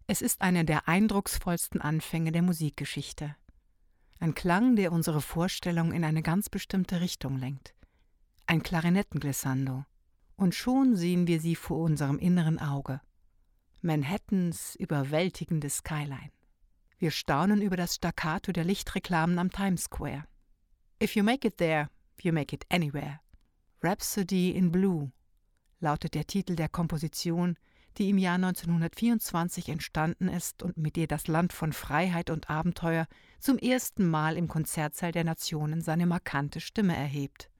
Es ist einer der eindrucksvollsten Anfänge der Musikgeschichte. Ein Klang, der unsere Vorstellung in eine ganz bestimmte Richtung lenkt. Ein Klarinettenglissando. Und schon sehen wir sie vor unserem inneren Auge. Manhattans überwältigende Skyline. Wir staunen über das Staccato der Lichtreklamen am Times Square. If you make it there, you make it anywhere. Rhapsody in Blue lautet der Titel der Komposition, die im Jahr 1924 entstanden ist und mit der das Land von Freiheit und Abenteuer zum ersten Mal im Konzertsaal der Nationen seine markante Stimme erhebt.